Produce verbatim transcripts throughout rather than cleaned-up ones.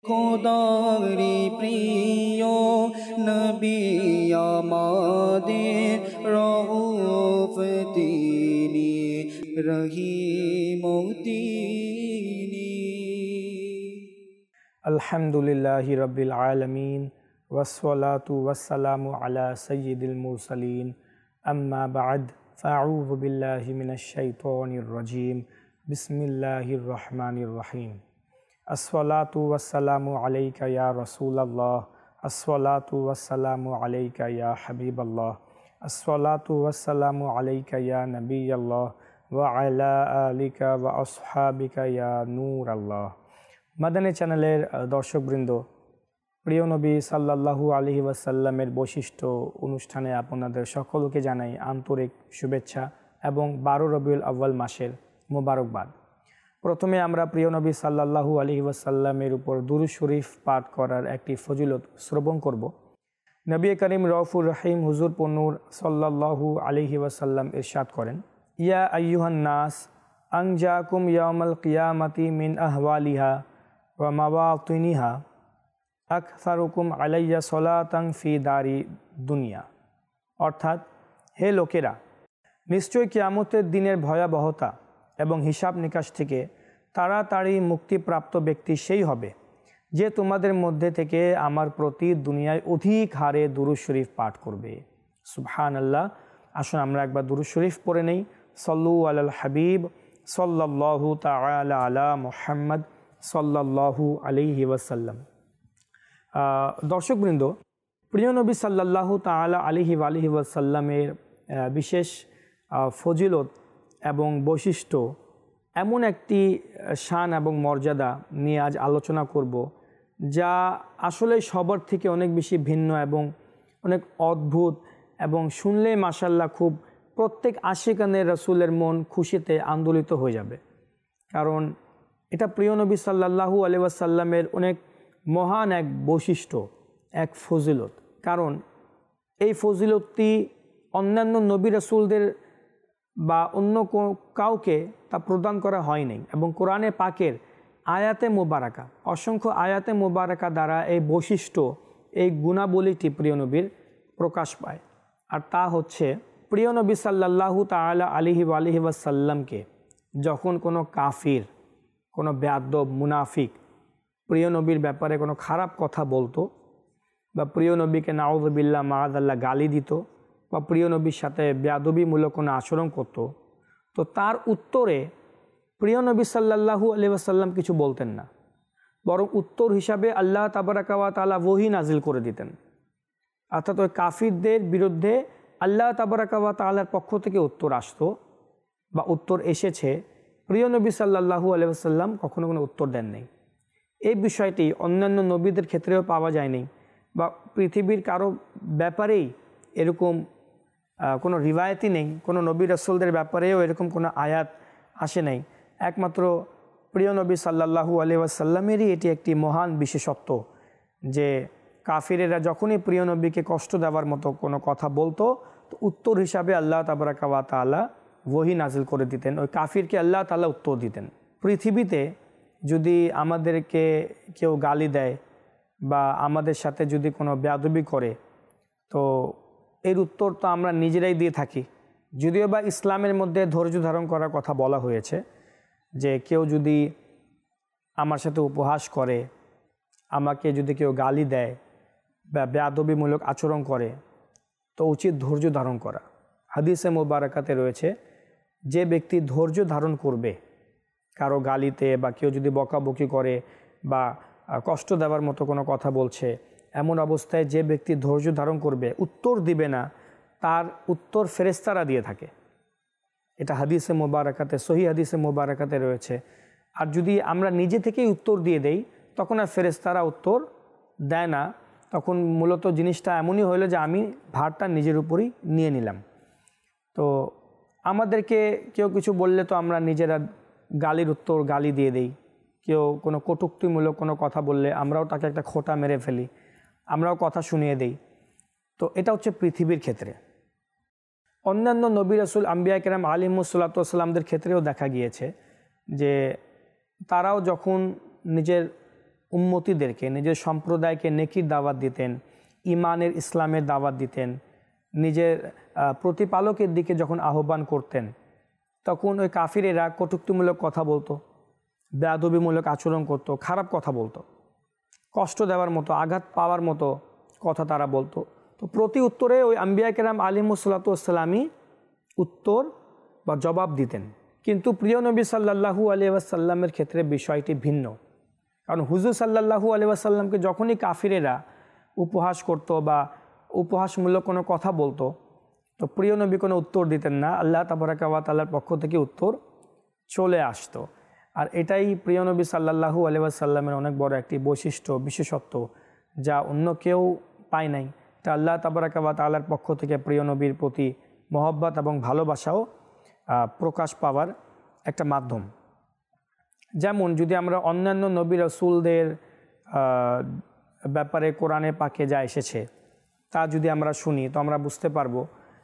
খোদারি প্রিয় নবী আমাদের রউফ তিনি রহিম তিনি। আলহামদুলিল্লাহি রাব্বিল আলামিন ওয়াসসালাতু ওয়াসসালামু আলা সাইয়্যিদিল মুরসালিন আম্মা বা'দ ফাআউযু বিল্লাহি মিনাশ শাইতানির রাজীম বিসমিল্লাহির রহমানির রহিম। আসসালাতু ওয়াসসালামু আলাইকা ইয়া রাসূলাল্লাহ, আসসালাতু ওয়াসসালামু আলাইকা ইয়া হাবিবাল্লাহ, আসসালাতু ওয়াসসালামু আলাইকা ইয়া নবিয়াল্লাহ ওয়া আলা আলিকা ওয়া আসহাবিকা ইয়া নূরাল্লাহ। মাদানী চ্যানেলের দর্শকবৃন্দ, প্রিয় নবী সাল্লাল্লাহু আলাইহি ওয়াসাল্লামের বৈশিষ্ট্য অনুষ্ঠানে আপনাদের সকলকে জানাই আন্তরিক শুভেচ্ছা এবং বারো রবিউল আউয়াল মাসের মোবারকবাদ। প্রথমে আমরা প্রিয় নবী সাল্লাল্লাহু আলাইহি ওয়াসাল্লামের উপর দুরূদ শরীফ পাঠ করার একটি ফজিলত শ্রবণ করব। নবী করিম রউফুর রহিম হুজুর পন্নুর সাল্লাল্লাহু আলাইহি ওয়াসাল্লাম ইরশাদ করেন, ইয়া আইয়ুহান নাস আনজাকুম ইয়াউমাল কিয়ামাতি মিন আহওয়ালিহা ওয়া মাওয়াতিনিহা আকসারুকুম আলাইয়া সলাতান ফি দারি দুনিয়া। অর্থাৎ, হে লোকেরা, নিশ্চয় কিয়ামতের দিনের ভয়াবহতা এবং হিসাব নিকাশ থেকে তাড়াতাড়ি মুক্তিপ্রাপ্ত ব্যক্তি সেই হবে যে তোমাদের মধ্যে থেকে আমার প্রতি দুনিয়ায় অধিক হারে দুরূদ শরীফ পাঠ করবে। সুবহানাল্লাহ। আসুন আমরা একবার দুরূদ শরীফ পড়ে নেই। সল্লু আলাল হাবিব সাল্লাল্লাহু তাআলা আলা মুহাম্মদ সাল্লাল্লাহু আলাইহি ওয়াসাল্লাম। দর্শকবৃন্দ, প্রিয় নবী সাল্লাল্লাহু তাআলা আলাইহি আলিহি ওয়াসাল্লামের বিশেষ ফজিলত এবং বৈশিষ্ট্য, এমন একটি শান এবং মর্যাদা নিয়ে আজ আলোচনা করব, যা আসলে সবার থেকে অনেক বেশি ভিন্ন এবং অনেক অদ্ভুত, এবং শুনলে মাশাআল্লাহ খুব প্রত্যেক আশিকানে রাসূলের মন খুশিতে আন্দোলিত হয়ে যাবে। কারণ এটা প্রিয় নবী সাল্লাল্লাহু আলাইহি ওয়াসাল্লামের অনেক মহান এক বৈশিষ্ট্য, এক ফজিলত। কারণ এই ফজিলতটি অন্যান্য নবী রাসূলদের বা অন্য কাউকে তা প্রদান করা হয়নি, এবং কোরআনে পাকের আয়াতে মোবারকা, অসংখ্য আয়াতে মোবারকা দ্বারা এই বৈশিষ্ট্য, এই গুণাবলীটি প্রিয় নবীর প্রকাশ পায়। আর তা হচ্ছে, প্রিয় নবী সাল্লাল্লাহু তাআলা আলাইহি আলিহি ওয়াসাল্লামকে যখন কোনো কাফির, কোনো বেয়াদব, মুনাফিক প্রিয় নবীর ব্যাপারে কোনো খারাপ কথা বলতো, বা প্রিয় নবীকে নাউযুবিল্লাহ মাআযাল্লাহ গালি দিত, বা প্রিয় নবীর সাথে বেয়াদবিমূলক কোনো আচরণ করত, তো তার উত্তরে প্রিয় নবী সাল্লাল্লাহু আলাইহি ওয়াসাল্লাম কিছু বলতেন না, বরং উত্তর হিসাবে আল্লাহ তাবারাকা ওয়া তাআলা ওহী নাজিল করে দিতেন। অর্থাৎ ওই কাফিরদের বিরুদ্ধে আল্লাহ তাবারাকা ওয়া তাআলার পক্ষ থেকে উত্তর আসতো বা উত্তর এসেছে, প্রিয় নবী সাল্লাল্লাহু আলাইহি ওয়াসাল্লাম কখনো কোনো উত্তর দেন নাই। এই বিষয়টি অন্যান্য নবীদের ক্ষেত্রেও পাওয়া যায়নি, বা পৃথিবীর কারো ব্যাপারেই এরকম কোনো রিওয়ায়াতই নেই, কোনো নবী রাসূলদের ব্যাপারেও এরকম কোনো আয়াত আসে নাই। একমাত্র প্রিয় নবী সাল্লাল্লাহু আলাইহি ওয়াসাল্লামেরই এটি একটি মহান বিশেষত্ব যে কাফিরেরা যখনই প্রিয় নবীকে কষ্ট দেওয়ার মতো কোনো কথা বলতো, তো উত্তর হিসাবে আল্লাহ তাবারাকা ওয়া তাআলা ওহী নাজিল করে দিতেন, ওই কাফিরকে আল্লাহ তাআলা উত্তর দিতেন। পৃথিবীতে যদি আমাদেরকে কেউ গালি দেয় বা আমাদের সাথে যদি কোনো বেয়াদবি করে, তো এর উত্তর তো আমরা নিজেরাই দিয়ে থাকি। যদিও বা ইসলামের মধ্যে ধৈর্য ধারণ করার কথা বলা হয়েছে, যে কেউ যদি আমার সাথে উপহাস করে, আমাকে যদি কেউ গালি দেয় বা বেয়াদবিমূলক আচরণ করে, তো উচিত ধৈর্য ধারণ করা। হাদিসে মোবারকাতে রয়েছে, যে ব্যক্তি ধৈর্য ধারণ করবে কারো গালিতে, বা কেউ যদি বকাবকি করে বা কষ্ট দেওয়ার মতো কোনো কথা বলছে, এমন অবস্থায় যে ব্যক্তি ধৈর্য ধারণ করবে, উত্তর দিবে না, তার উত্তর ফেরেশতারা দিয়ে থাকে। এটা হাদিসে মোবারকাতে, সহিহ হাদিসে মোবারকাতে রয়েছে। আর যদি আমরা নিজে থেকেই উত্তর দিয়ে দেই, তখন আর ফেরেশতারা উত্তর দেয় না। তখন মূলত জিনিসটা এমনই হলো যে আমি ভারটা নিজের উপরই নিয়ে নিলাম। তো আমাদেরকে কেউ কিছু বললে তো আমরা নিজেরা গালির উত্তর গালি দিয়ে দেই। কেউ কোনো কটূক্তিমূলক কোনো কথা বললে আমরাও তাকে একটা খোঁটা মেরে ফেলি, আমরাও কথা শুনিয়ে দেই। তো এটা হচ্ছে পৃথিবীর ক্ষেত্রে। অন্যান্য নবী রাসূল আম্বিয়া কেরাম আলাইহিমুসসালাতু ওয়াসসালামদের ক্ষেত্রেও দেখা গিয়েছে যে তারাও যখন নিজের উম্মতিদেরকে, নিজের সম্প্রদায়কে নেকির দাওয়াত দিতেন, ইমানের ইসলামের দাওয়াত দিতেন, নিজের প্রতিপালকের দিকে যখন আহ্বান করতেন, তখন ওই কাফিরেরা কটূক্তিমূলক কথা বলতো, বেয়াদবিমূলক আচরণ করতো, খারাপ কথা বলতো, কষ্ট দেওয়ার মতো, আঘাত পাওয়ার মতো কথা তারা বলতো। তো প্রতি উত্তরে ওই আম্বিয়া কেরাম আলিমুসলাতুসাল্লামই উত্তর বা জবাব দিতেন। কিন্তু প্রিয় নবী সাল্লাল্লাহু আলাইহি ওয়াসাল্লামের ক্ষেত্রে বিষয়টি ভিন্ন। কারণ হুজুর সাল্লাল্লাহু আলাইহি ওয়াসাল্লামকে যখনই কাফিরেরা উপহাস করতো বা উপহাসমূলক কোনো কথা বলতো, তো প্রিয় নবী কোনো উত্তর দিতেন না, আল্লাহ তাবারাকা ওয়া তাআলার পক্ষ থেকে উত্তর চলে আসতো। আর এটাই প্রিয় নবী সাল্লাল্লাহু আলাইহি ওয়াসাল্লামের অনেক বড় একটি বৈশিষ্ট্য, বিশেষত্ব, যা অন্য কেউ পায় নাই। তা আল্লাহ তাবারাকা ওয়া তাআলার পক্ষ থেকে প্রিয় নবীর প্রতি মহব্বত এবং ভালোবাসাও প্রকাশ পাওয়ার একটা মাধ্যম। যেমন যদি আমরা অন্যান্য নবী রাসূলদের ব্যাপারে কোরআনে পাকে যা এসেছে তা যদি আমরা শুনি, তো আমরা বুঝতে পারবো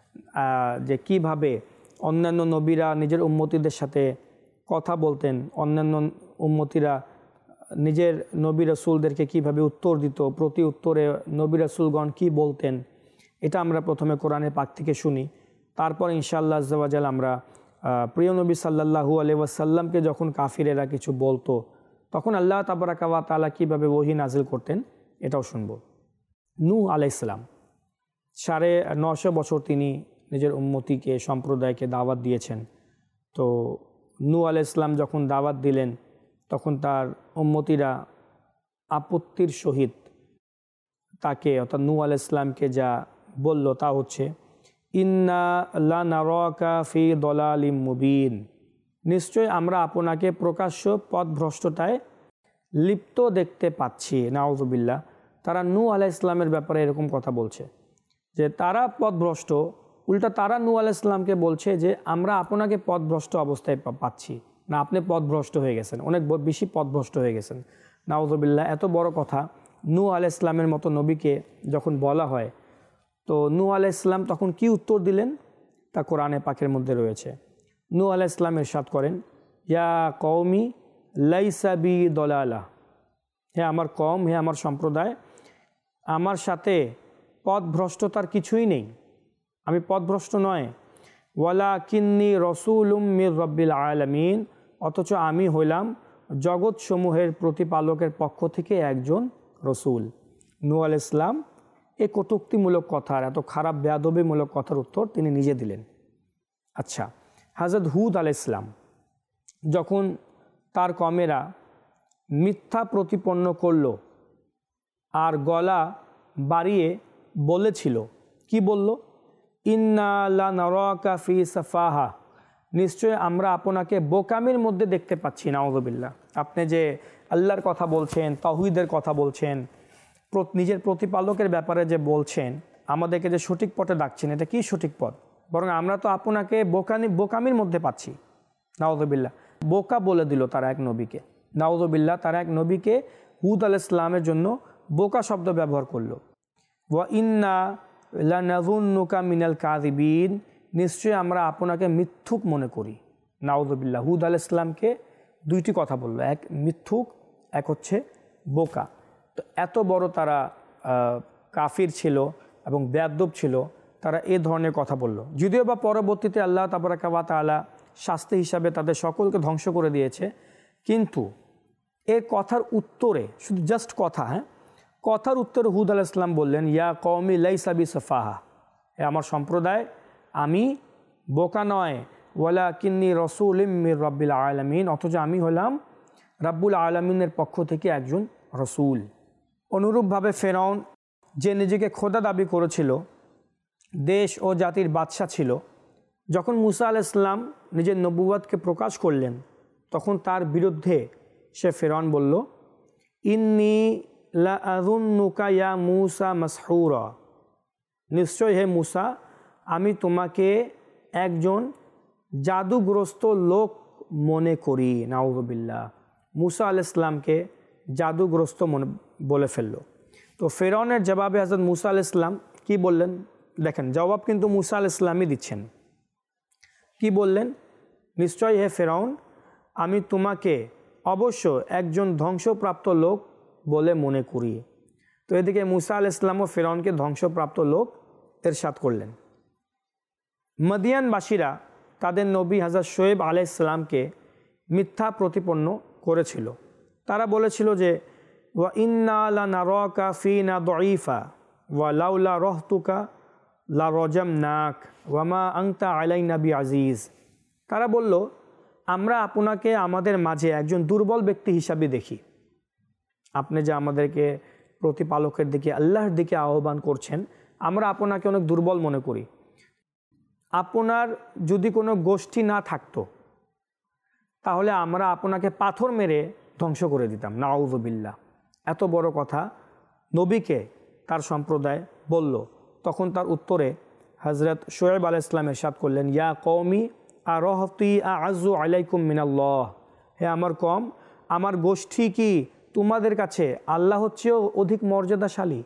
যে কিভাবে অন্যান্য নবীরা নিজের উম্মতিদের সাথে কথা বলতেন, অন্যান্য উম্মতিরা নিজের নবী রাসূলদেরকে কীভাবে উত্তর দিত, প্রতি উত্তরে নবী রাসূলগণ কী বলতেন, এটা আমরা প্রথমে কোরআনে পাক থেকে শুনি। তারপর ইনশাআল্লাহ আজ্জা ওয়া জাল আমরা প্রিয় নবী সাল্লাল্লাহু আলাইহি ওয়াসাল্লামকে যখন কাফিরেরা কিছু বলতো, তখন আল্লাহ তাবারাকা ওয়া তাআলা কীভাবে ওহী নাজিল করতেন এটাও শুনব। নূহ আলাইহিস সালাম সাড়ে নশো বছর তিনি নিজের উম্মতিকে, সম্প্রদায়কে দাওয়াত দিয়েছেন। তো নূহ আলাইহিস সালাম যখন দাওয়াত দিলেন, তখন তার উম্মতিরা আপত্তির সহিত তাকে, অর্থাৎ নূহ আলাইহিস সালামকে যা বলল তা হচ্ছে, ইন্না লানারাকা ফি দলালিম মুবিন, নিশ্চয় আমরা আপনাকে প্রকাশ্য পথভ্রষ্টতায় লিপ্ত দেখতে পাচ্ছি। নাউযুবিল্লাহ। তারা নূহ আলাইহিস সালামের ব্যাপারে এরকম কথা বলছে যে তারা পথভ্রষ্ট, উল্টা তারা নূহ আলাইহিস সালামকে বলছে যে আমরা আপনাকে পথভ্রষ্ট অবস্থায় পাচ্ছি, না আপনি পথভ্রষ্ট হয়ে গেছেন, অনেক বেশি পথভ্রষ্ট হয়ে গেছেন। নাউযুবিল্লাহ। এত বড় কথা নূহ আলাইহিস সালামের মতো নবীকে যখন বলা হয়, তো নূহ আলাইহিস সালাম তখন কি উত্তর দিলেন তা কোরআনে পাকের মধ্যে রয়েছে। নূহ আলাইহিস সালাম ইরশাদ করেন, ইয়া কওমি লাইসা বি দলালা, হে আমার কওম, হে আমার সম্প্রদায়, আমার সাথে পথভ্রষ্টতার কিছুই নেই, আমি পথভ্রষ্ট নয়। ওয়ালাকিন্নী রাসূলুম মির রাব্বিল আলামিন, অথচ আমি হইলাম জগৎসমূহের প্রতিপালকের পক্ষ থেকে একজন রসুল। নূহ আলাইহিস সালাম এই কটূক্তিমূলক কথার, এত খারাপ বেয়াদবিমূলক কথার উত্তর তিনি নিজে দিলেন। আচ্ছা, হযরত হুদ আলাইহিস সালাম যখন তার কমেরা মিথ্যা প্রতিপন্ন করল আর গলা বাড়িয়ে বলেছিল, কি বলল? ইন্না লানারাকা ফি সাফাহা, নিশ্চয় আমরা আপনাকে বোকামির মধ্যে দেখতে পাচ্ছি। নাউযুবিল্লাহ। আপনি যে আল্লাহর কথা বলছেন, তাওহীদের কথা বলছেন, নিজের প্রতিপালকের ব্যাপারে যে বলছেন, আমাদেরকে যে সঠিক পথে ডাকছেন, এটা কি সঠিক পথ? বরং আমরা তো আপনাকে বোকানি বোকামির মধ্যে পাচ্ছি। নাউযুবিল্লাহ। বোকা বলে দিল তারা এক নবীকে। নাউযুবিল্লাহ। তারা এক নবীকে, হুদ আলাইহিস সালামের জন্য বোকা শব্দ ব্যবহার করলো। ওয়া ইন্না লানাযুন্নুকা মিনাল কাযিবিন, নিশ্চয়ই আমরা আপনাকে মিথ্যুক মনে করি। নাউযুবিল্লাহ। হুদ আলাইহিস সালামকে দুইটি কথা বললো, এক মিথ্যুক, এক হচ্ছে বোকা। তো এত বড় তারা কাফির ছিল এবং বেয়াদব ছিল, তারা এ ধরনের কথা বলল। যদিও বা পরবর্তীতে আল্লাহ তাবারাকা ওয়া তাআলা শাস্তি হিসাবে তাদের সকলকে ধ্বংস করে দিয়েছে, কিন্তু এ কথার উত্তরে, শুধু জাস্ট কথা, হ্যাঁ, কথার উত্তরে হুদ আলাইহিস সালাম বললেন, ইয়া কওমি লাইসা বিসাফাহা, হে আমার সম্প্রদায়, আমি বোকা নয়। ওয়ালাকিন্নী রাসূলুম মির রাব্বিল আলামিন, অথচ আমি হলাম রাব্বুল আলামিনের পক্ষ থেকে একজন রসুল। অনুরূপভাবে ফেরাউন, যে নিজেকে খোদা দাবি করেছিল, দেশ ও জাতির বাদশা ছিল, যখন মুসা আলাইহিস সালাম নিজের নবুওয়াতকে প্রকাশ করলেন, তখন তার বিরুদ্ধে সে ফেরাউন বলল, ইন্নী লা আযুন্নুকা ইয়া মূসা মাসহুরা, নিশ্চয় হে মুসা, আমি তোমাকে একজন জাদুগ্রস্ত লোক মনে করি। নাউযুবিল্লাহ। মুসা আলাইহিস সালামকে জাদুগ্রস্ত মনে বলে ফেললো। তো ফেরাউনের জবাবে হযরত মুসা আলাইহিস সালাম কি বললেন? দেখেন, জবাব কিন্তু মুসা আলাইহিস সালামই দিচ্ছেন। কি বললেন? নিশ্চয় হে ফেরাউন, আমি তোমাকে অবশ্য একজন ধ্বংসপ্রাপ্ত লোক বলে মনে করি। তো এদিকে মুসা আলাইহিস সালামও ফিরআউনকে ধ্বংসপ্রাপ্ত লোক ইরশাদ করলেন। মদিয়ানবাসীরা তাদের নবী হযরত শোয়েব আলাইহিস সালামকে মিথ্যা প্রতিপন্ন করেছিল। তারা বলেছিল যে ওয়া ইন্না লানারাকা ফিনা দাঈফা ওয়া লাউলা রাহতুকা লা রাজামনাক ওয়া মা আনতা আলাইনা বিআজিজ। তারা বলল, আমরা আপনাকে আমাদের মাঝে একজন দুর্বল ব্যক্তি হিসাবে দেখি। আপনি যে আমাদেরকে প্রতিপালকের দিকে, আল্লাহর দিকে আহ্বান করছেন, আমরা আপনাকে অনেক দুর্বল মনে করি। আপনার যদি কোনো গোষ্ঠী না থাকতো তাহলে আমরা আপনাকে পাথর মেরে ধ্বংস করে দিতাম, নাউযু বিল্লাহ। এত বড় কথা নবীকে তার সম্প্রদায় বলল। তখন তার উত্তরে হযরত শোয়েব আলাইহিস সালাম ইরশাদ করলেন, ইয়া কওমি আরাহতি আ'আযু আলাইকুম মিনাল্লাহ। হে আমার কওম, আমার গোষ্ঠী কি তোমাদের কাছে আল্লাহ হচ্ছেও অধিক মর্যাদাশালী?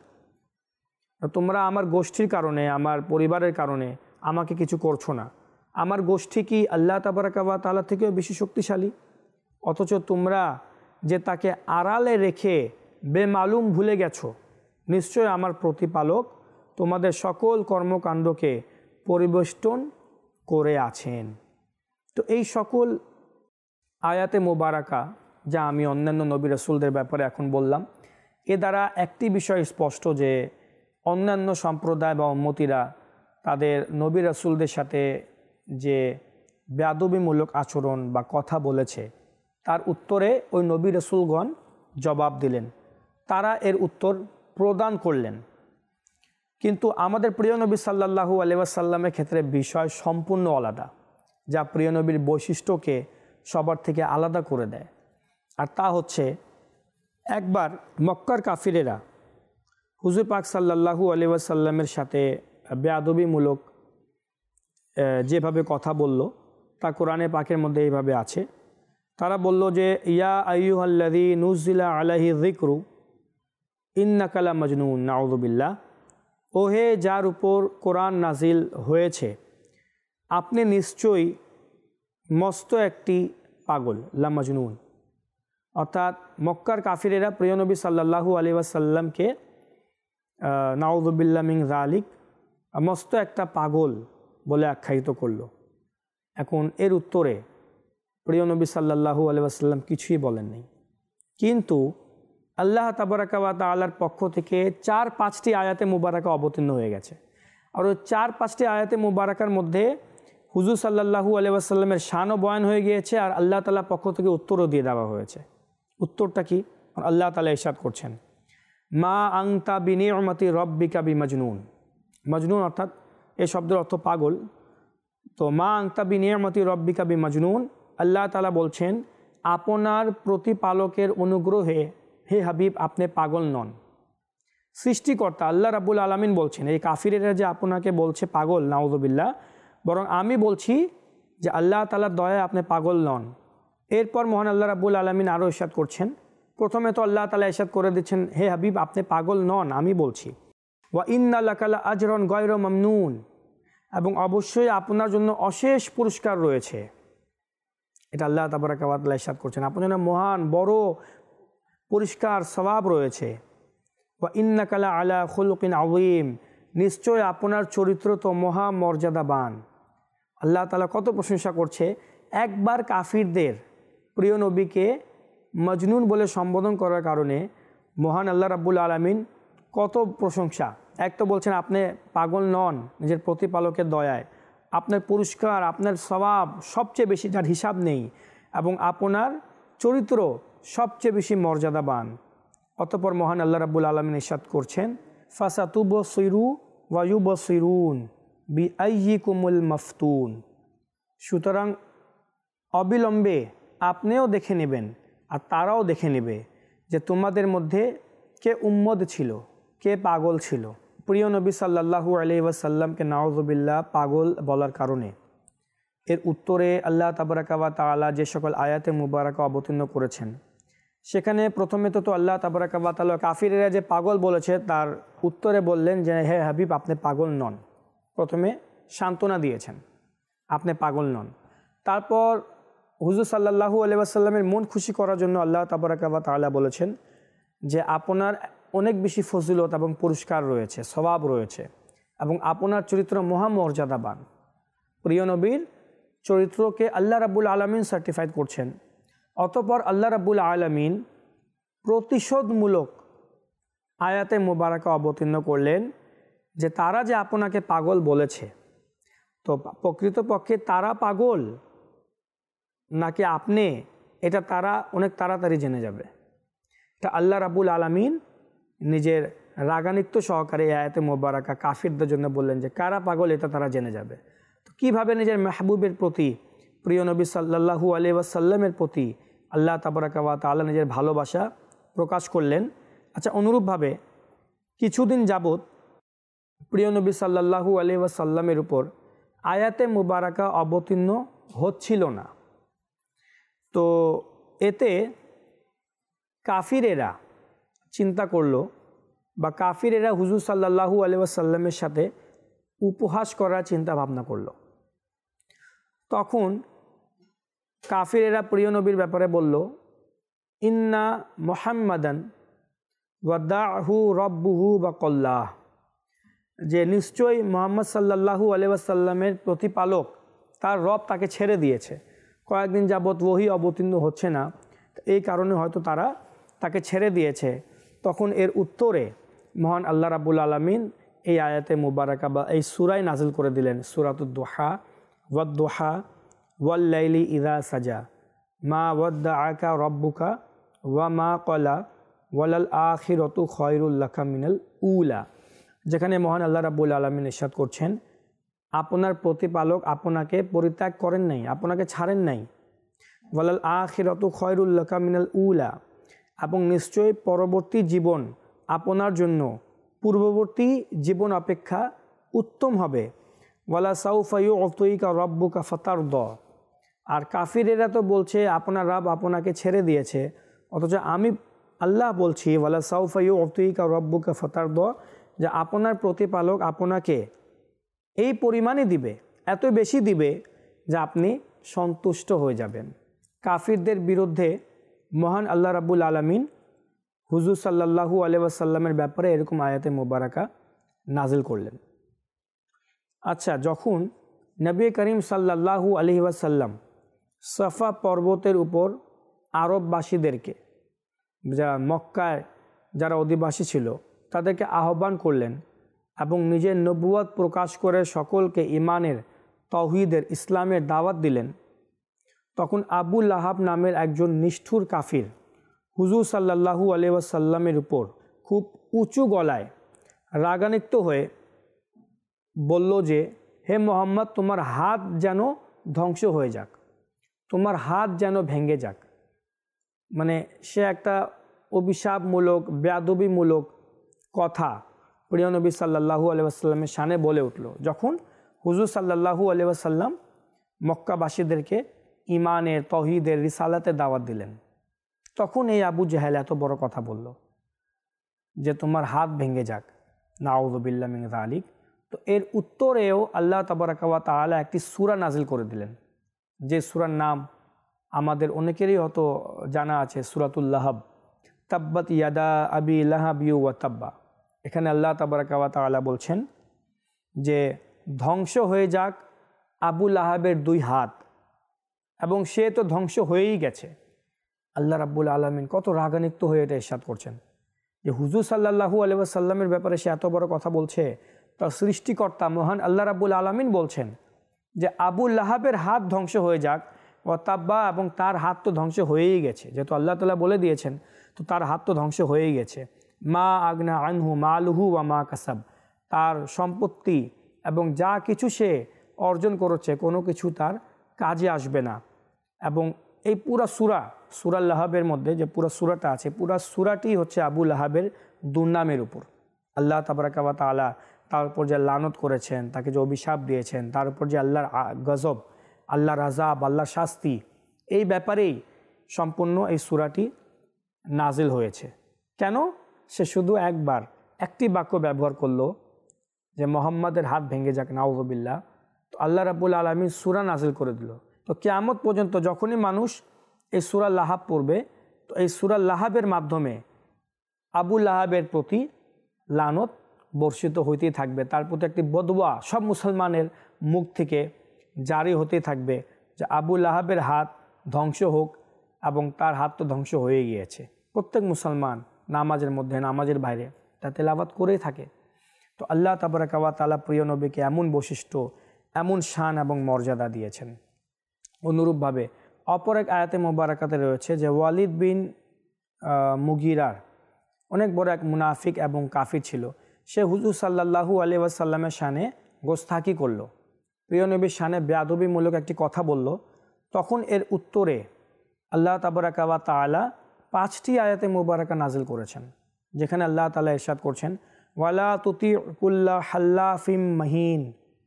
তোমরা আমার গোষ্ঠীর কারণে, আমার পরিবারের কারণে আমাকে কিছু করছো না। আমার গোষ্ঠী কি আল্লাহ তাবারাকা ওয়া তাআলা থেকেও বেশি শক্তিশালী? অথচ তোমরা যে তাকে আড়ালে রেখে বেমালুম ভুলে গেছো। নিশ্চয় আমার প্রতিপালক তোমাদের সকল কর্মকাণ্ডকে পরিবেষ্টন করে আছেন। তো এই সকল আয়াতে মোবারকা যা আমি অন্যান্য নবী রাসূলদের ব্যাপারে এখন বললাম, এ দ্বারা একটি বিষয় স্পষ্ট যে অন্যান্য সম্প্রদায় বা উম্মতিরা তাদের নবী রাসূলদের সাথে যে বেয়াদবিমূলক আচরণ বা কথা বলেছে, তার উত্তরে ওই নবী রাসূলগণ জবাব দিলেন, তারা এর উত্তর প্রদান করলেন। কিন্তু আমাদের প্রিয় নবী সাল্লাল্লাহু আলাইহি ওয়াসাল্লামের ক্ষেত্রে বিষয় সম্পূর্ণ আলাদা, যা প্রিয় নবীর বৈশিষ্ট্যকে সবার থেকে আলাদা করে দেয়। আর তা হচ্ছে, একবার মক্কার কাফিরেরা হুজুর পাক সাল্লাল্লাহু আলাইহি ওয়াসাল্লামের সাথে বেয়াদবিমূলক যেভাবে কথা বলল তা কোরআনে পাকের মধ্যে এইভাবে আছে। তারা বলল যে, ইয়া আইয়ুহাল্লাযী নুযিলা আলাইহি যিকরু ইন্নাকা লা মাজনুন, নাউযু বিল্লাহ। ওহে যার উপর কোরআন নাজিল হয়েছে, আপনি নিশ্চয়ই মস্ত একটি পাগল, লা মাজনুন। অর্থাৎ মক্কার কাফিরেরা প্রিয় নবী সাল্লাল্লাহু আলাইহি ওয়াসাল্লামকে নাউযু বিল্লাহ মিন যালিক মস্ত একটা পাগল বলে আখ্যায়িত করল। এখন এর উত্তরে প্রিয় নবী সাল্লাল্লাহু আলাইহি ওয়াসাল্লাম কিছুই বলেন নাই, কিন্তু আল্লাহ তাবারাকা ওয়া তাআলার পক্ষ থেকে চার পাঁচটি আয়াতে মুবারাকা অবতীর্ণ হয়ে গেছে। আর ওই চার পাঁচটি আয়াতে মুবারাকার মধ্যে হুজুর সাল্লাল্লাহু আলাইহি ওয়াসাল্লামের শানও বয়ান হয়ে গিয়েছে, আর আল্লাহ তাআলার পক্ষ থেকে উত্তরও দিয়ে দেওয়া হয়েছে। উত্তরটা কি? আল্লাহ তাআলা ইরশাদ করছেন, মা আনতা বিনি'মাতি রাব্বিকা বিমাজনুন। মাজনুন অর্থাৎ এই শব্দের অর্থ পাগল। তো মা আনতা বিনি'মাতি রাব্বিকা বিমাজনুন, আল্লাহ তাআলা বলছেন, আপনার প্রতিপালকের অনুগ্রহে হে হাবিব আপনি পাগল নন। সৃষ্টিকর্তা আল্লাহ রাব্বুল আলামিন বলছেন, এই কাফিরেরা যে আপনাকে বলছে পাগল, নাউযু বিল্লাহ, বরং আমি বলছি যে আল্লাহ তাআলার দয়ায় আপনি পাগল নন। এরপর মহান আল্লাহ রাব্বুল আলামিন আরও ইরশাদ করছেন, প্রথমে তো আল্লাহ তাআলা ইরশাদ করে দিচ্ছেন, হে হাবিব আপনি পাগল নন, আমি বলছি। ওয়া ইন্না লাকা লা আজরান গায়রা মামনুন, এবং অবশ্যই আপনার জন্য অশেষ পুরস্কার রয়েছে। এটা আল্লাহ তাবারাকা ওয়া তাআলা ইরশাদ করছেন, আপনার জন্য মহান বড় পুরস্কার সওয়াব রয়েছে। ওয়া ইন্নাকা লা আলা খুলুকিন আযীম, নিশ্চয় আপনার চরিত্র তো মহা মর্যাদাবান। আল্লাহ তাআলা কত প্রশংসা করছে। একবার কাফিরদের প্রিয় নবীকে মজনুন বলে সম্বোধন করার কারণে মহান আল্লাহ রাব্বুল আলামিন কত প্রশংসা। এক তো বলছেন আপনি পাগল নন নিজের প্রতিপালকের দয়ায়, আপনার পুরস্কার আপনার সওয়াব সবচেয়ে বেশি, যার হিসাব নেই, এবং আপনার চরিত্র সবচেয়ে বেশি মর্যাদাবান। অতঃপর মহান আল্লাহ রাব্বুল আলামিন ইরশাদ করছেন, ফাসাতুবসিরু ওয়া ইউবসিরুন বিআইয়িকুমুল মাফতুন। সুতরাং অবিলম্বে আপনিও দেখে নেবেন আর তারাও দেখে নেবে যে তোমাদের মধ্যে কে উম্মদ ছিল, কে পাগল ছিল। প্রিয় নবী সাল্লাল্লাহু আলাইহি ওয়াসাল্লামকে নাউযুবিল্লাহ পাগল বলার কারণে এর উত্তরে আল্লাহ তাবারাকা ওয়া তাআলা যে সকল আয়াতে মুবারাকা অবতীর্ণ করেছেন, সেখানে প্রথমে তো তো আল্লাহ তাবারাকা ওয়া তাআলা কাফিরেরা যে পাগল বলেছে তার উত্তরে বললেন যে হে হাবিব আপনি পাগল নন। প্রথমে সান্ত্বনা দিয়েছেন, আপনি পাগল নন। তারপর হুজুর সাল্লাল্লাহু আলাইহি ওয়াসাল্লামের মন খুশি করার জন্য আল্লাহ তাবারাকা ওয়া তাআলা বলেছেন, যে আপনার অনেক বেশি ফজিলত এবং পুরস্কার রয়েছে, সওয়াব রয়েছে এবং আপনার চরিত্র মহামর্যাদাবান। প্রিয় নবীর চরিত্রকে আল্লাহ রাব্বুল আলামিন সার্টিফাইড করছেন। অতঃপর আল্লাহ রাব্বুল আলামিন প্রতিশোধমূলক আয়াতে মোবারকা অবতীর্ণ করলেন যে তারা যে আপনাকে পাগল বলেছে, তো প্রকৃতপক্ষে তারা পাগল নাকি আপনি, এটা তারা অনেক তাড়াতাড়ি জেনে যাবে। এটা আল্লাহ রাব্বুল আলামিন নিজের রাগান্বিত সহকারে এই আয়াতে মোবারকা কাফিরদের জন্য বললেন যে কারা পাগল এটা তারা জেনে যাবে। তো কীভাবে নিজের মাহবুবের প্রতি, প্রিয় নবী সাল্লাল্লাহু আলাইহি ওয়াসাল্লামের প্রতি আল্লাহ তাবারাকা ওয়া তাআলা নিজের ভালোবাসা প্রকাশ করলেন। আচ্ছা, অনুরূপভাবে কিছুদিন যাবৎ প্রিয় নবী সাল্লাল্লাহু আলাইহি ওয়াসাল্লামের উপর আয়াতে মুবারাকা অবতীর্ণ হচ্ছিল না। তো এতে কাফিরেরা চিন্তা করলো বা কাফিরেরা হুজুর সাল্লাল্লাহু আলাইহি ওয়াসাল্লামের সাথে উপহাস করার চিন্তা ভাবনা করলো। তখন কাফিরেরা প্রিয় নবীর ব্যাপারে বলল, ইন্না মুহাম্মাদান ওয়াদাহু রব্বুহু বা কল্লাহ, যে নিশ্চয়ই মুহাম্মদ সাল্লাল্লাহু আলাইহি ওয়াসাল্লামের প্রতিপালক তার রব তাকে ছেড়ে দিয়েছে, কয়েকদিন যাবৎ ওহী অবতীর্ণ হচ্ছে না, এই কারণে হয়তো তারা তাকে ছেড়ে দিয়েছে। তখন এর উত্তরে মহান আল্লাহ রাব্বুল আলামিন এই আয়াতে মুবারাকা বা এই সূরায় নাজিল করে দিলেন, সূরাতুদ দুহা ওয়াদ-দুহা ওয়াল লাইলি ইযা সাজা মা ওয়াদ্দাআকা রাব্বুকা ওয়া মা ক্বালা ওয়ালাল আখিরাতু খায়রুল লাকা মিনাল উলা, যেখানে মহান আল্লাহ রাব্বুল আলামিন ইরশাদ করছেন আপনার প্রতিপালক আপনাকে পরিত্যাগ করেন নাই, আপনাকে ছাড়েন নাই। ওয়ালাল আখিরাতু খায়রুল লাকা মিনাল উলা, এবং নিশ্চয়ই পরবর্তী জীবন আপনার জন্য পূর্ববর্তী জীবন অপেক্ষা উত্তম হবে। ওয়ালা সাউফা ইউতিকা রাব্বুকা ফাতারদ, আর কাফিরেরা তো বলছে আপনার রব আপনাকে ছেড়ে দিয়েছে, অথচ আমি আল্লাহ বলছি ওয়ালা সাউফা ইউতিকা রাব্বুকা ফাতারদ, যে আপনার প্রতিপালক আপনাকে এই পরিমাণে দিবে, এত বেশি দিবে যে আপনি সন্তুষ্ট হয়ে যাবেন। কাফিরদের বিরুদ্ধে মহান আল্লাহ রাব্বুল আলামিন হুজুর সাল্লাল্লাহু আলাইহি ওয়াসাল্লামের ব্যাপারে এরকম আয়াতে মোবারকা নাজিল করলেন। আচ্ছা, যখন নবী করিম সাল্লাল্লাহু আলাইহি ওয়াসাল্লাম সাফা পর্বতের উপর আরববাসীদেরকে, যারা মক্কায় যারা অধিবাসী ছিল তাদেরকে আহ্বান করলেন এবং নিজের নবুয়ত প্রকাশ করে সকলকে ইমানের, তাওহীদের, ইসলামের দাওয়াত দিলেন, তখন আবু লাহাব নামের একজন নিষ্ঠুর কাফির হুজুর সাল্লাল্লাহু আলাইহি ওয়াসাল্লামের উপর খুব উঁচু গলায় রাগান্বিত হয়ে বলল যে হে মোহাম্মদ, তোমার হাত যেন ধ্বংস হয়ে যাক, তোমার হাত যেন ভেঙে যাক। মানে সে একটা অভিশাপমূলক, বেয়াদবিমূলক কথা প্রিয় নবী সাল্লাল্লাহু আলাইহি ওয়াসাল্লামের শানে বলে উঠল, যখন হুজুর সাল্লাল্লাহু আলাইহি ওয়াসাল্লাম মক্কাবাসীদেরকে ইমানের, তাওহীদের, রিসালাতের দাওয়াত দিলেন। তখন এই আবু জাহেল এত বড় কথা বলল যে তোমার হাত ভেঙে যাক, নাউযু বিল্লাহি মিন যালিক। তো এর উত্তরেও আল্লাহ তাবারাকা ওয়া তাআলা একটি সূরা নাজিল করে দিলেন, যে সূরার নাম আমাদের অনেকেরই হয়তো জানা আছে, সূরাতুল লাহাব, তাব্বাত ইয়াদা আবি লাহাব ওয়া তাব্বা। এখানে আল্লাহ তাবারাকা ওয়া তাআলা বলছেন যে ধ্বংস হয়ে যাক আবু লাহাবের দুই হাত, এবং সে তো ধ্বংস হয়েই গেছে। আল্লাহ রাব্বুল আলামিন কত রাগান্বিত হয়ে এটা ইরশাদ করছেন যে হুজুর সাল্লাল্লাহু আলাইহি ওয়াসাল্লামের ব্যাপারে সে এত বড় কথা বলছে। তার সৃষ্টিকর্তা মহান আল্লাহ রাব্বুল আলামিন বলছেন যে আবু লাহাবের হাত ধ্বংস হয়ে যাক ও তাব্বা, এবং তার হাত তো ধ্বংস হয়েই গেছে, যেহেতু আল্লাহ তাআলা বলে দিয়েছেন তো তার হাত তো ধ্বংস হয়েই গেছে। মা আগনা আনহু মালুহু ওয়া মা কাসাব, তার সম্পত্তি এবং যা কিছু সে অর্জন করেছে কোনো কিছু তার কাজে আসবে না। এবং এই পুরা সূরা, সূরা লাহাবের মধ্যে যে পুরা সূরাটা আছে, পুরা সূরাটি হচ্ছে আবু লাহাবের দুর্নামের উপর। আল্লাহ তাবারাকা ওয়া তাআলা তার উপর যে লানত করেছেন, তাকে যে অভিশাপ দিয়েছেন, তার উপর যে আল্লাহর গজব, আল্লাহর আযাব, আল্লাহর শাস্তি, এই ব্যাপারেই সম্পূর্ণ এই সূরাটি নাজিল হয়েছে। কেন? সে শুধু একবার একটি বাক্য ব্যবহার করলো যে মুহাম্মাদের হাত ভেঙে যাক, নাউযু বিল্লাহ, তো আল্লাহ রাব্বুল আলামিন সূরা নাজিল করে দিল। তো কিয়ামত পর্যন্ত যখনই মানুষ এই সূরা লাহাব পড়বে, তো এই সূরা লাহাবের মাধ্যমে আবু লাহাবের প্রতি লানত বর্ষিত হইতেই থাকবে, তার প্রতি একটি বদওয়া সব মুসলমানের মুখ থেকে জারি হতেই থাকবে যে আবু লাহাবের হাত ধ্বংস হোক, এবং তার হাত তো ধ্বংস হয়ে গিয়েছে। প্রত্যেক মুসলমান নামাজের মধ্যে নামাজের বাইরে তা তেলাওয়াত করেই থাকে। তো আল্লাহ তাবারাকা ওয়া তাআলা প্রিয় নবীকে এমন বৈশিষ্ট্য, এমন শান এবং মর্যাদা দিয়েছেন। অনুরূপভাবে অপর এক আয়াতে মোবারকাতে রয়েছে যে ওয়ালিদ বিন মুগিরার অনেক বড় এক মুনাফিক এবং কাফির ছিল। সে হুজুর সাল্লাল্লাহু আলাইহি ওয়াসাল্লামের শানে গোস্তাকি করলো, প্রিয় নবীর শানে বেয়াদবিমূলক একটি কথা বলল। তখন এর উত্তরে আল্লাহ তাবারাকা ওয়া তাআলা পাঁচটি আয়াতে মুবারাকা নাজিল করেছেন, যেখানে আল্লাহ তাআলা ইরশাদ করছেন, ওয়ালা তুতি কুল্লা হাল্লাফিম মাহিন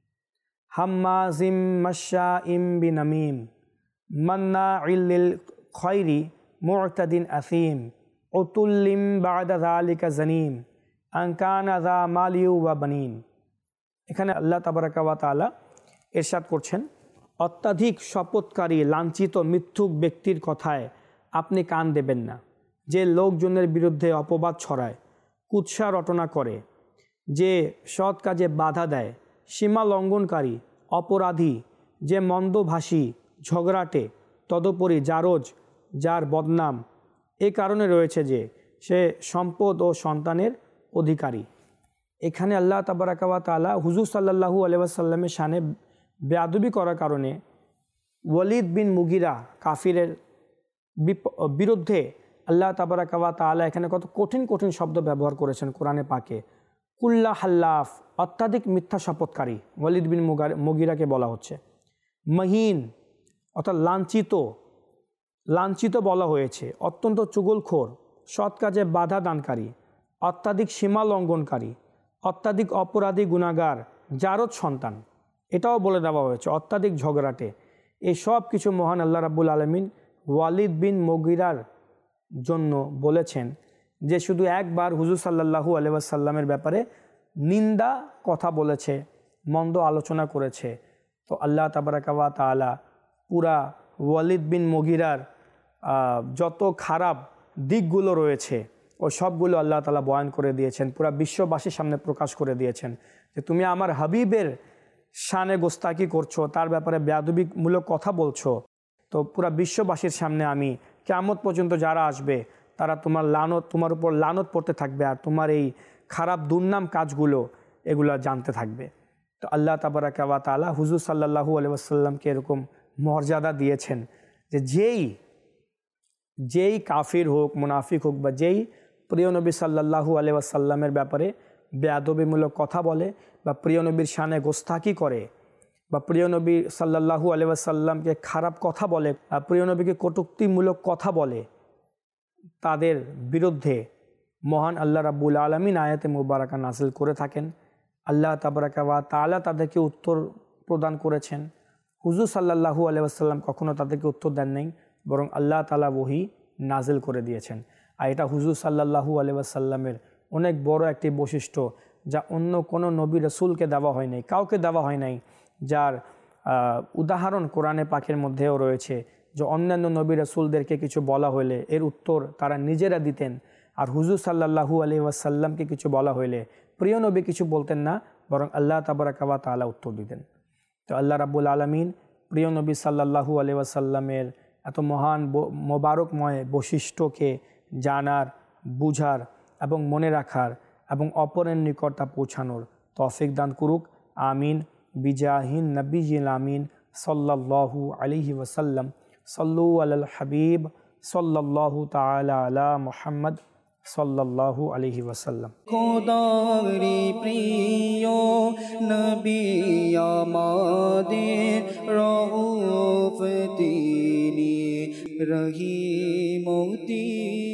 হাম্মাজিম মাশাইম বিনামিম মান্নাইল লিল খায়রি মু'তাদিন আসিম উতুল্লিম বা'দা যালিকা জানিম আন কানা যা মালিউ ওয়া বানিন। এখানে আল্লাহ তাবারাকা ওয়া তাআলা ইরশাদ করছেন, অত্যাধিক শপথকারী লাঞ্ছিত মিথ্যুক ব্যক্তির কথায় আপনি কান দেবেন না, যে লোকজনের বিরুদ্ধে অপবাদ ছড়ায়, কুৎসা রটনা করে, যে সৎ কাজে বাধা দেয়, সীমা লঙ্ঘনকারী, অপরাধী, যে মন্দভাষী, ঝগড়াটে, তদুপরি জারজ, যার বদনাম এ কারণে রয়েছে যে সে সম্পদ ও সন্তানের অধিকারী। এখানে আল্লাহ তাবারাকা ওয়া তাআলা হুজুর সাল্লাল্লাহু আলাইহি ওয়াসাল্লামের শানে বেয়াদবি করার কারণে ওয়ালিদ বিন মুগিরা কাফিরের বিরুদ্ধে আল্লাহ তাবারাকা ওয়া তাআলা এখানে কত কঠিন কঠিন শব্দ ব্যবহার করেছেন কোরআনে পাকে। কুল্লা হাল্লাফ, অত্যাধিক মিথ্যা শপথকারী ওয়ালিদ বিন মুগিরাকে বলা হচ্ছে। মহিন অর্থাৎ লাঞ্ছিত, লাঞ্ছিত বলা হয়েছে। অত্যন্ত চুগলখোর, সৎ কাজে বাধা দানকারী, অত্যাধিক সীমা লঙ্ঘনকারী, অত্যাধিক অপরাধী, গুনাহগার, জারদ সন্তান, এটাও বলে দেওয়া হয়েছে। অত্যাধিক ঝগড়াটে, এই সব কিছু মহান আল্লাহ রাব্বুল আলামিন ওয়ালিদ বিন মুগিরার জন্য বলেছেন, যে শুধু একবার হুজুর সাল্লাল্লাহু আলাইহি ওয়াসাল্লামের ব্যাপারে নিন্দা কথা বলেছে, মন্দ আলোচনা করেছে। তো আল্লাহ তাবারাকা ওয়া তাআলা পুরা ওয়ালিদ বিন মুগিরার যত খারাপ দিকগুলো রয়েছে ও সবগুলো আল্লাহ তাআলা বয়ান করে দিয়েছেন, পুরা বিশ্ববাসীর সামনে প্রকাশ করে দিয়েছেন যে তুমি আমার হাবিবের শানে গোস্তাকি করছো, তার ব্যাপারে বেয়াদবিমূলক কথা বলছো। তো পুরা বিশ্ববাসীর সামনে আমি কিয়ামত পর্যন্ত যারা আসবে তারা তোমার লানত, তোমার উপর লানত পড়তে থাকবে, আর তোমার এই খারাপ দুর্নাম কাজগুলো এগুলো জানতে থাকবে। তো আল্লাহ তাবারাকা ওয়া তাআলা হুজুর সাল্লাল্লাহু আলাইহি ওয়াসাল্লামকে এরকম মর্যাদা দিয়েছেন যে যেই যেই কাফির হোক, মুনাফিক হোক, বা যেই প্রিয় নবী সাল্লাল্লাহু আলাইহি ওয়াসাল্লামের ব্যাপারে বেয়াদবিমূলক কথা বলে, বা প্রিয় নবীর শানে গোস্তাকি করে, বা প্রিয় নবী সাল্লাল্লাহু আলাইহি ওয়াসাল্লামকে খারাপ কথা বলে, প্রিয় নবীকে কটূক্তিমূলক কথা বলে, তাদের বিরুদ্ধে মহান আল্লাহ রাব্বুল আলামিন আয়াতে মুবারাকা নাযিল করে থাকেন। আল্লাহ তাবারাকা ওয়া তাআলা তাদেরকে উত্তর প্রদান করেছেন। হুজুর সাল্লাল্লাহু আলাইহি ওয়াসাল্লাম কখনো তাদেরকে উত্তর দেন নাই, বরং আল্লাহ তাআলা ওহী নাযিল করে দিয়েছেন। আর এটা হুজুর সাল্লাল্লাহু আলাইহি ওয়াসাল্লামের অনেক বড় একটি বৈশিষ্ট্য, যা অন্য কোনো নবী রাসূলকে দেওয়া হয় নাই, কাউকে দেওয়া হয় নাই, যার উদাহরণ কোরআনে পাকের মধ্যেও রয়েছে, যে অন্যান্য নবী রাসূলদেরকে কিছু বলা হলে এর উত্তর তারা নিজেরা দিতেন, আর হুজুর সাল্লাল্লাহু আলাইহি ওয়াসাল্লামকে কিছু বলা হলে প্রিয় নবী কিছু বলতেন না, বরং আল্লাহ তাবারাকা ওয়া তাআলা উত্তর দিতেন। তো আল্লাহ রাব্বুল আলামিন প্রিয় নবী সাল্লাল্লাহু আলাইহি ওয়াসাল্লামের এত মহান মোবারকময় বৈশিষ্ট্যকে জানার, বুঝার এবং মনে রাখার এবং অপরের নিকট তা পৌঁছানোর তৌফিক দান করুক। আমিন। বিজাহিন নবীজিল আমিন সাল্লাল্লাহু আলাইহি ওয়াসাল্লাম। সাল্লু আলাল হাবিব সাল্লাল্লাহু তাআলা আলা মুহাম্মদ সাল্লাল্লাহু আলাইহি ওয়াসাল্লাম। খোদারি প্রিয় নবী আমাদের রউফ তিনি রহিম তিনি।